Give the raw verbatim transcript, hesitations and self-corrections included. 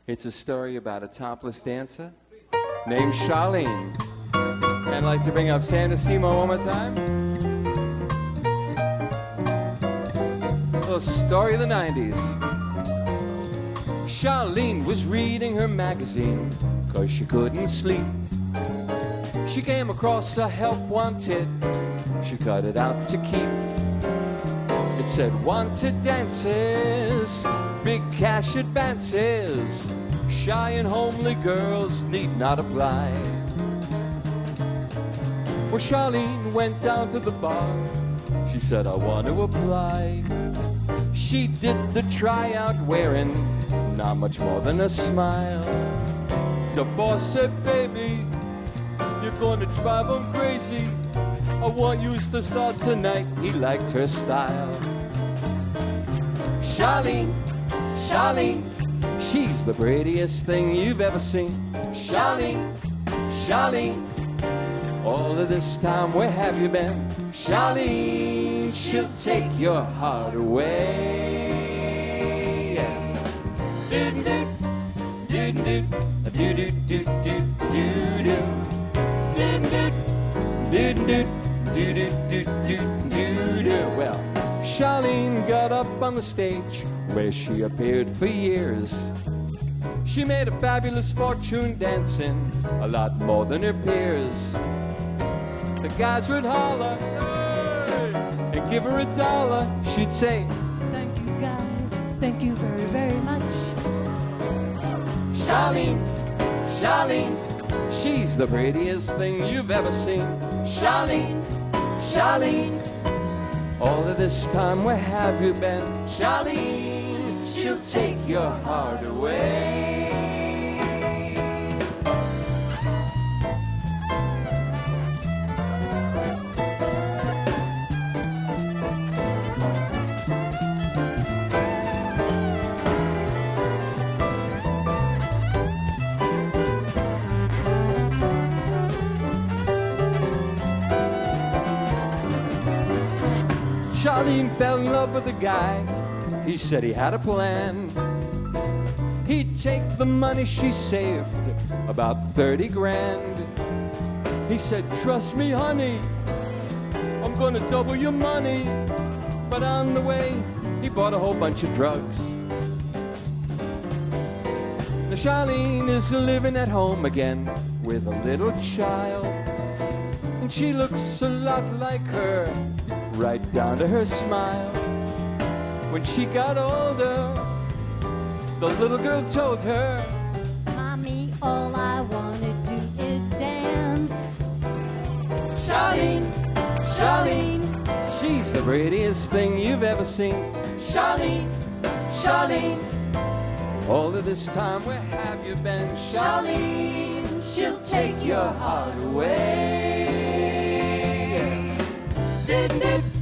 It's a story about a topless dancer named Charlene. And I'd like to bring up Sandra Seymour one more time. A little story of the nineties. Charlene was reading her magazine 'cause she couldn't sleep. She came across a help wanted. She cut it out to keep. It said wanted dancers, big cash advances. Shy and homely girls need not apply. Well, Charlene went down to the bar. She said, I want to apply. She did the tryout wearing not much more than a smile. The boss said, baby, you're gonna drive him crazy. I want you to start tonight. He liked her style. Charlene, Charlene, she's the prettiest thing you've ever seen. Charlene, Charlene, all of this time, where have you been? Charlene, she'll take your heart away. Do do do do do do do do do do do do do do do do do. Well, Charlene got up on the stage where she appeared for years. She made a fabulous fortune dancing, a lot more than her peers. The guys would holler, hey, and give her a dollar. She'd say, thank you guys, thank you very, very much. Charlene, Charlene, she's the prettiest thing you've ever seen. Charlene, Charlene, all of this time, where have you been? Charlene, she'll take your heart away. Charlene fell in love with a guy. He said he had a plan. He'd take the money she saved, about thirty grand. He said, trust me, honey, I'm gonna double your money. But on the way, he bought a whole bunch of drugs. Now Charlene is living at home again with a little child. And she looks a lot like her, right down to her smile. When she got older, the little girl told her, Mommy, all I wanna do is dance. Charlene, Charlene, she's the prettiest thing you've ever seen. Charlene, Charlene, all of this time, where have you been? Charlene, she'll take your heart away. Didn't it?